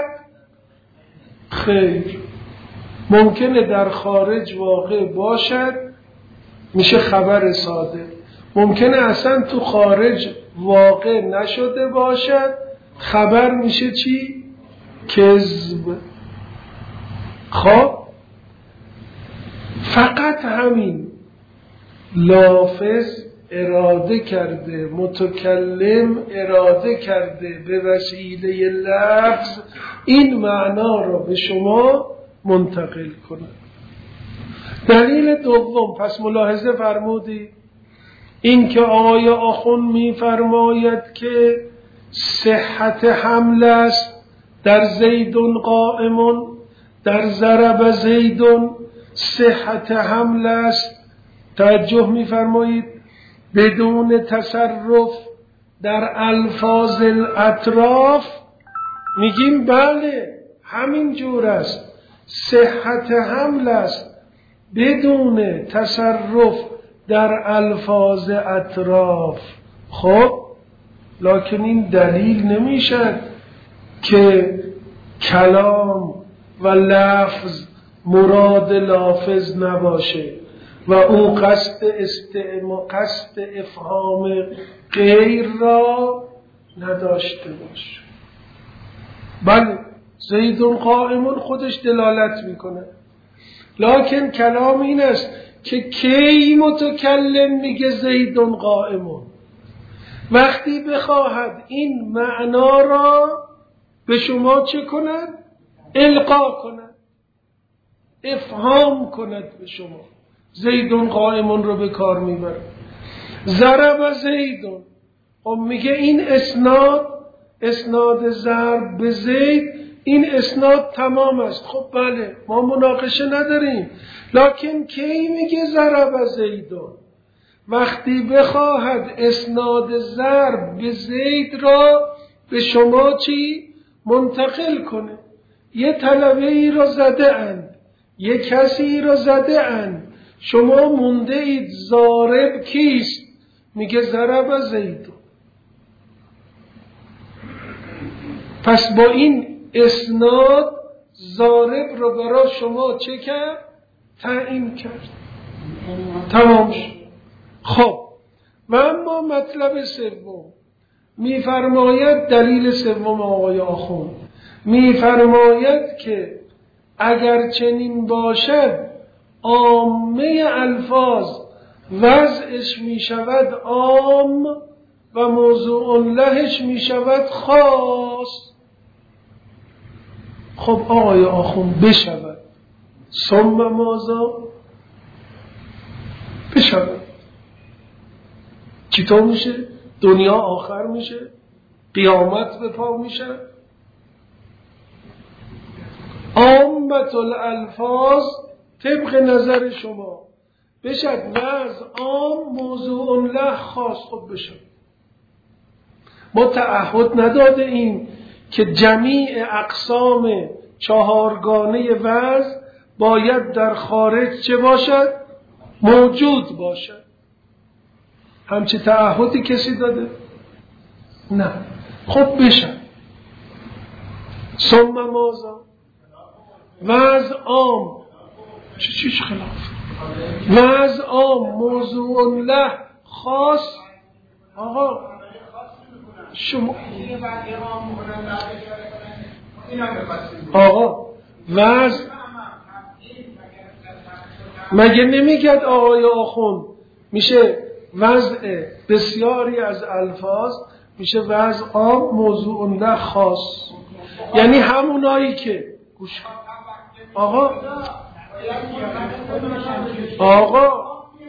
خیر. ممکنه در خارج واقع باشد، میشه خبر صادق. ممکنه اصلا تو خارج واقع نشده باشد، خبر میشه چی؟ کذب. خب فقط همین لافظ اراده کرده، متکلم اراده کرده به وسیله لفظ این معنا را به شما منتقل کنه. دلیل دوم، پس ملاحظه فرمودی این که آقای آخوند میفرماید که صحت حمل است در زیدون قائمون، در ضرب زیدون صحت حمل است، توجه میفرمایید، بدون تصرف در الفاظ الاطراف. میگیم بله همین جور است، صحت حمل است بدون تصرف در الفاظ اطراف. خب لکن این دلیل نمیشد که کلام و لفظ مراد لافظ نباشه و او قصد استعما قصد افهام غیر را نداشته باشه. بله زیدون قائمون خودش دلالت میکنه، لکن کلام این است که کی متکلم میگه زیدون قائمون؟ وقتی بخواهد این معنا را به شما چه کند؟ القا کند، افهام کند به شما. زیدون قائمون رو به کار میبره. ضرب زیدون، خب میگه این اسناد، اسناد ضرب به زید، این اسناد تمام است. خب بله ما مناقشه نداریم، لکن کی میگه ضرب زیدون؟ وقتی بخواهد اسناد ضرب به زید را به شما چی؟ منتقل کنه. یه طلبه ای را زده اند، یه کسی را زده اند، شما مونده اید ضارب کیست؟ میگه ضرب زیدون. پس با این اسناد ضارب رو برای شما چه کرد؟ تعیین کرد. تمام شد. خب و اما مطلب سوم میفرماید، دلیل سوم آقای آخوند میفرماید که اگر چنین باشد عامه الفاظ وضعش میشود عام و موضوع لهش میشود خاص. خب آقای آخوند بشود، ثم ماذا؟ بشود چطور میشه؟ دنیا آخر میشه؟ قیامت به پا میشه؟ عامت الالفاظ طبق نظر شما بشد وضع عام موضوع له خاص. خب بشد. ما تعهد نداده ایم که جمیع اقسام چهارگانه وضع باید در خارج چه باشد؟ موجود باشد. همچه تعهدی کسی داده؟ نه. خب بشد. ثم ماذا؟ وضع عام چه چیز خلاف؟ وضع عام موضوع له خاص. آقا شما آقا وضع مگه نمیگد آقای آخوند میشه وضع بسیاری از الفاظ میشه وضع عام موضوع له خاص، یعنی همونایی که گوش آقا آقا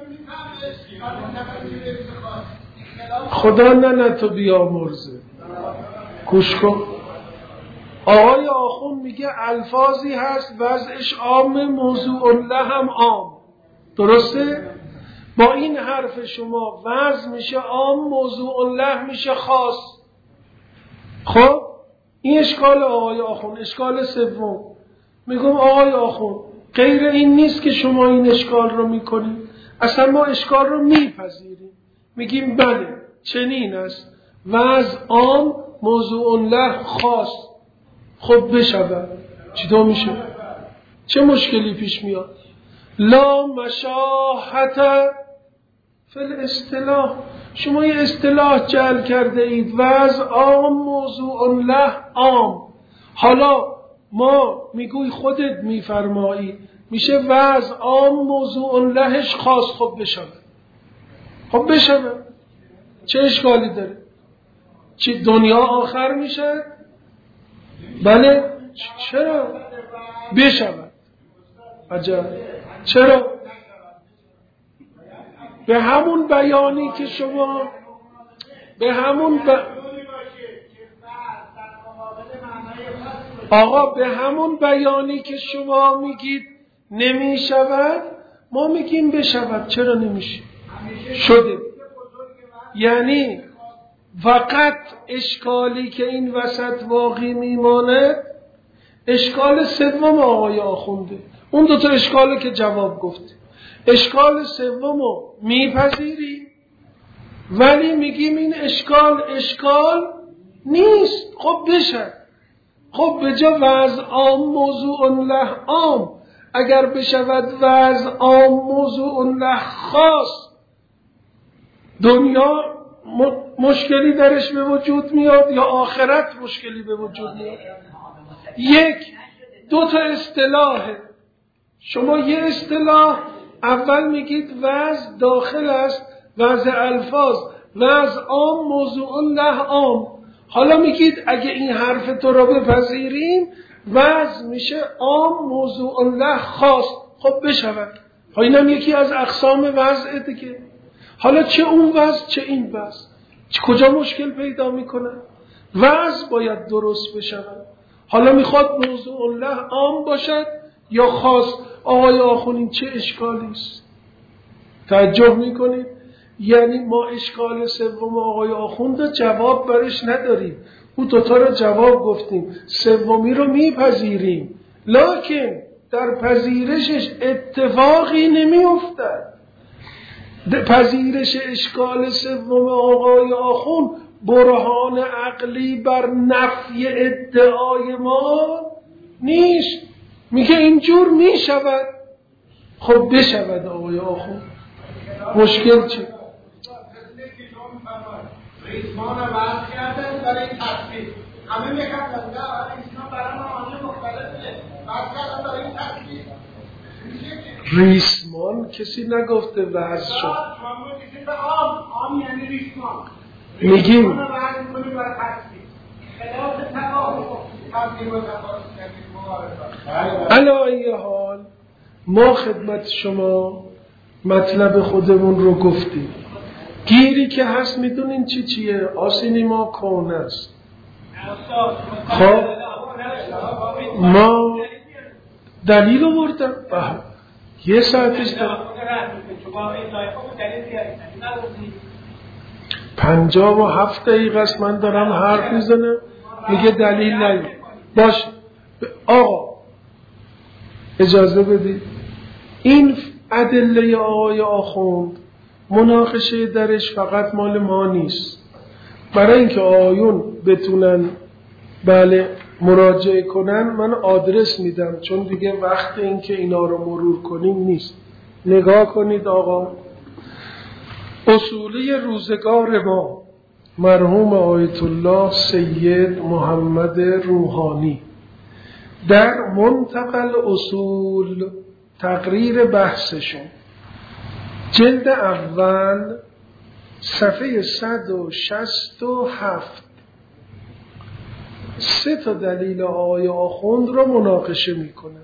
خدا نه تو بیامرزه، گوش کن. آقای آخوند میگه الفاظی هست وضعش عام موضوع له هم عام، درسته؟ با این حرف شما وضع میشه عام موضوع له میشه خاص. خب این اشکال آقای آخوند. اشکال سوم میگم آقای آخوند غیر این نیست که شما این اشکال رو میکنید، اصلا ما اشکال رو میپذیریم، میگیم بله چنین است، وضع عام موضوع له خاص. خب بشود چطور میشه؟ چه مشکلی پیش میاد؟ لا مشاحت فی الاصطلاح. شما یه اصطلاح جعل کرده اید وضع عام موضوع له عام، حالا ما میگوی خودت میفرمایی میشه وضع عام موضوع لهش خاص. خب بشود. خب بشود چه اشکالی داره؟ چه دنیا آخر میشه؟ بله چرا؟ بشود. عجب چرا؟ به همون بیانی که شما به همون ب... آقا به همون بیانی که شما میگید نمی شود ما میگیم بشود. چرا نمیشه؟ شده. یعنی فقط اشکالی که این وسط واقعی میمانه اشکال سوم آقای آخونده. اون دوتا اشکالی که جواب گفته، اشکال سوم رو میپذیریم ولی میگیم این اشکال اشکال نیست. خب بشه. خب به جا وضع عام موضوع له عام، اگر بشود وضع عام موضوع له خاص، دنیا مشکلی درش به وجود میاد یا آخرت مشکلی به وجود میاد؟ یک دو تا اصطلاحه. شما یه اصطلاح اول میگید وضع داخل است، وضع الفاظ، وضع عام موضوع له عام. حالا میگید اگه این حرف تو را بپذیریم وضع میشه عام موضوع له خاص. خب بشود. ها اینم یکی از اقسام وضع دیگه. حالا چه اون وضع چه این وضع کجا مشکل پیدا میکنه؟ وضع باید درست بشود. حالا میخواد موضوع له عام باشد یا خاص؟ آقای آخونین چه اشکالی است؟ توجه میکنید؟ یعنی ما اشکال سوم آقای آخوند جواب برش نداریم. او دوتا رو جواب گفتیم، سومی رو میپذیریم لکن در پذیرشش اتفاقی نمیافتد. پذیرش اشکال سوم آقای آخوند برهان عقلی بر نفی ادعای ما نیست. میگه اینجور میشود. خب بشود آقای آخوند. مشکل چی؟ ریسمان رو وضع کردن برای تصویر. همه میکنن نه ریسمان برای معانی مختلفه، وضع کردن برای تصویر. ریسمان کسی نگفته وضع شد. شما کسی به عام، عام یعنی ریسمان. میگیم ریسمان رو وضع کنی برای تصویر. خلاف تفاهم تصویر و تفاهم علی ای حال ما خدمت شما مطلب خودمون رو گفتیم. گیری که هست میدونین چی چیه؟ آسینی ما کون است. خب ما دلیل آوردم یه ساعتش دارم پنجاه و هفت دقیقه است من دارم حرف میزنم میگه دلیل نگه. باشه آقا اجازه بدید. این ادله آقای آخوند مناقشه درش فقط مال ما نیست. برای اینکه آیون بتونن بله مراجعه کنن من آدرس میدم، چون دیگه وقت اینکه اینا رو مرور کنیم نیست. نگاه کنید آقا، اصولی روزگار ما مرحوم آیت الله سید محمد روحانی در منتقل اصول تقریر بحثشون جلد اول صفحه صد و شصت و هفت سه تا دلیل آقای آخوند رو مناقشه میکنه.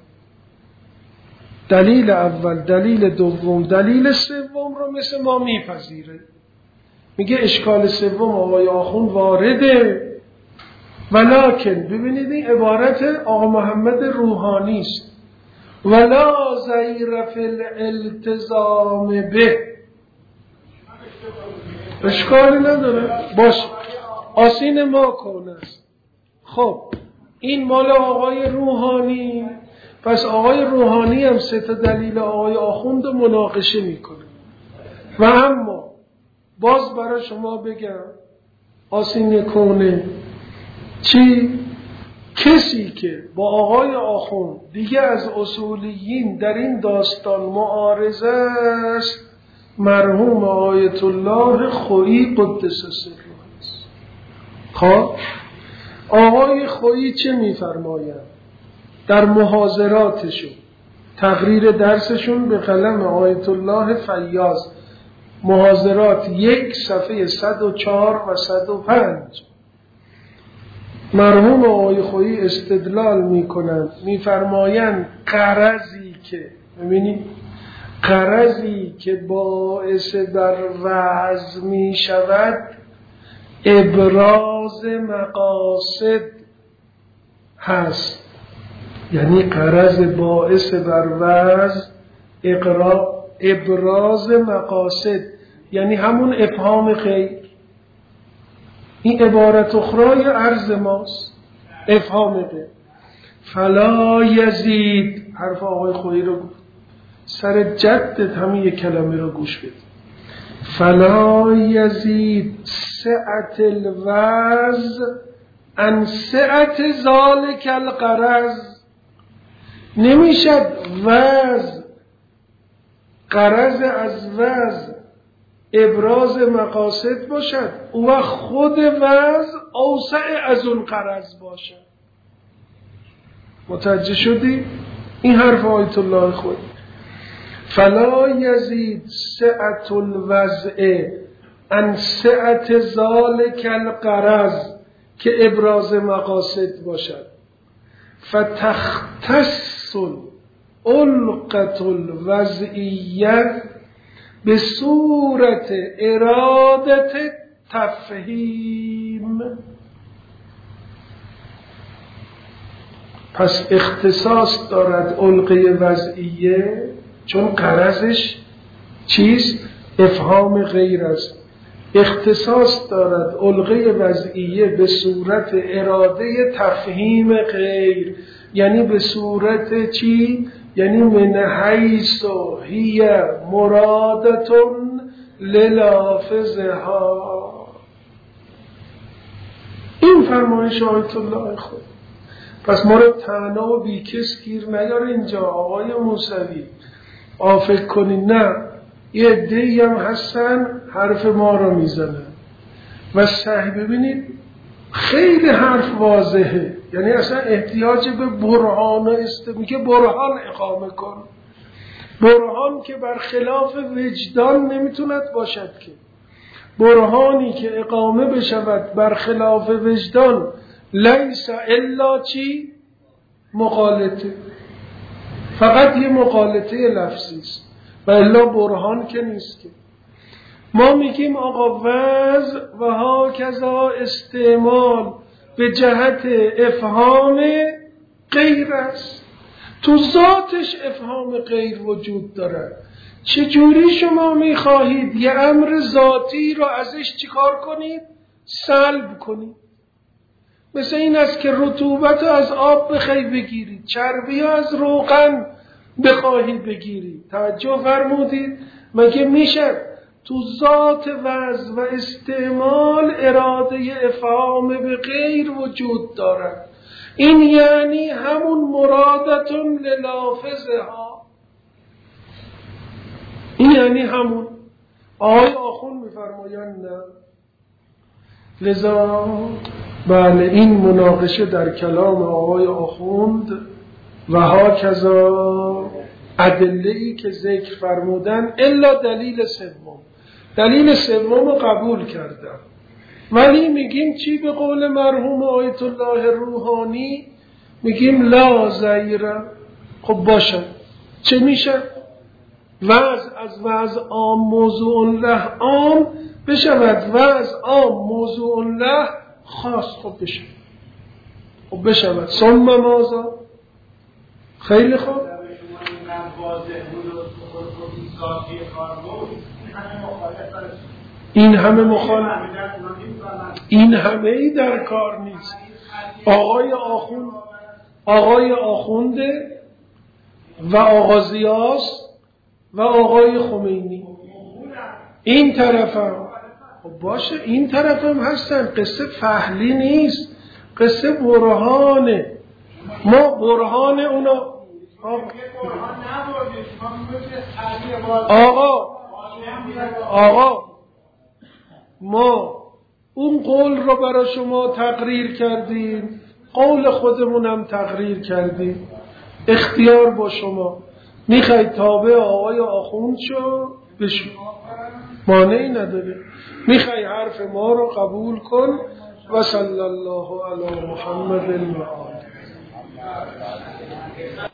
دلیل اول، دلیل دوم، دلیل سوم رو مثل ما میپذیره. میگه اشکال سوم آقای آخوند وارده ولکن ببینید این عبارت آقا محمد روحانی است، ولا زیر فی الالتزام به. اشکالی نداره باش آسین ما کنه است. خب این مال آقای روحانی، پس آقای روحانی هم سه تا دلیل آقای آخوند مناقشه میکنه. و اما باز برای شما بگم آسین کنه چی؟ کسی که با آقای آخوند دیگه از اصولیین در این داستان معارضه است مرحوم آیت الله خویی قدس سره است. خب آقای خویی چه میفرمایند در محاضراتشون؟ تقریر درسشون به قلم آیت الله فیاض، محاضرات یک صفحه صد و چهار و صد و پنج. مرحوم آقای خویی استدلال میکنند، میفرمایند غرضی که ببینید غرضی که باعث در وعظ می شود ابراز مقاصد هست. یعنی غرض باعث بر وعظ ابراز مقاصد، یعنی همون افهام غیر. این عبارت اخرای عرض ماست، افهام غیر. فلا یزید، حرف آقای خویی رو سر جدت همین یک کلمه رو گوش بده. فلا یزید سعت الوعظ عن سعت ذالک الغرض. نمیشد وعظ، غرض از وعظ ابراز مقاصد باشد و خود وعظ اوسع از اون غرض باشد. متوجه شدی؟ این حرف آیت الله خود. فلا یزید سعت الوضع عن سعت ذالک الغرض که ابراز مقاصد باشد. فتختص علقة الوضعیه به صورت ارادت تفهیم. پس اختصاص دارد علقه وضعیه چون غرضش چیست؟ افهام غیر است. اختصاص دارد علقه وضعیه به صورت اراده تفهیم غیر، یعنی به صورت چی؟ یعنی من حیث هی مرادتون للافظها. این فرمایش آیت الله خود. پس ما رو تنها و بیکس گیر نیار اینجا آقای موسوی. آ فکر کنید نه، یه عده‌ای هم هستن حرف ما رو میزنن و صحیح. ببینید خیلی حرف واضحه، یعنی اصلا احتیاج به برهان است. میگه برهان اقامه کن. برهان که برخلاف وجدان نمیتوند باشد که. برهانی که اقامه بشود برخلاف وجدان لیس الا چی؟ مغالطه. فقط یه مغالطه لفظی است و الا برهان که نیست که. ما میگیم آقا وضع و ها کذا استعمال به جهت افهام غیر است. تو ذاتش افهام غیر وجود دارد. چجوری شما میخواهید یه امر ذاتی رو ازش چیکار کنید؟ سلب کنید. مثل این است که رطوبت از آب بخوای بگیرید، چربی از روغن بخواهی بگیرید. توجه فرمودید؟ مگه میشه؟ تو ذات وضع و استعمال اراده افهام به غیر وجود دارد. این یعنی همون مرادتون للافظها. این یعنی همون. آقای آخوند میفرمایند نه. لذا بله این مناقشه در کلام آقای آخوند و ها کذا ادله‌ای که ذکر فرمودن الا دلیل سوم. دلیل سوم رو قبول کردم، ولی میگیم چی به قول مرحوم آیت الله روحانی؟ میگیم لا زیره. خب باشه، چه میشه؟ وضع از وضع عام موضوع له عام بشود، وضع عام موضوع له خاص. خب بشه، خب بشود. ثم ماذا؟ خیلی خوب. این همه مخالف، این همه ای در کار نیست. آقای آخوند، آقای آخونده و آقا زیاس و آقای خمینی این طرف هم. خب باشه، این طرف هم هستن. قصه فحلی نیست، قصه برهانه. ما برهان اونا آقا آقا ما اون قول رو برای شما تقریر کردیم، قول خودمونم تقریر کردیم. اختیار با شما. میخوای تابع آقای آخوند شو بشو، مانعی نداره. میخوای حرف ما رو قبول کن. و صلی الله علی محمد و آله.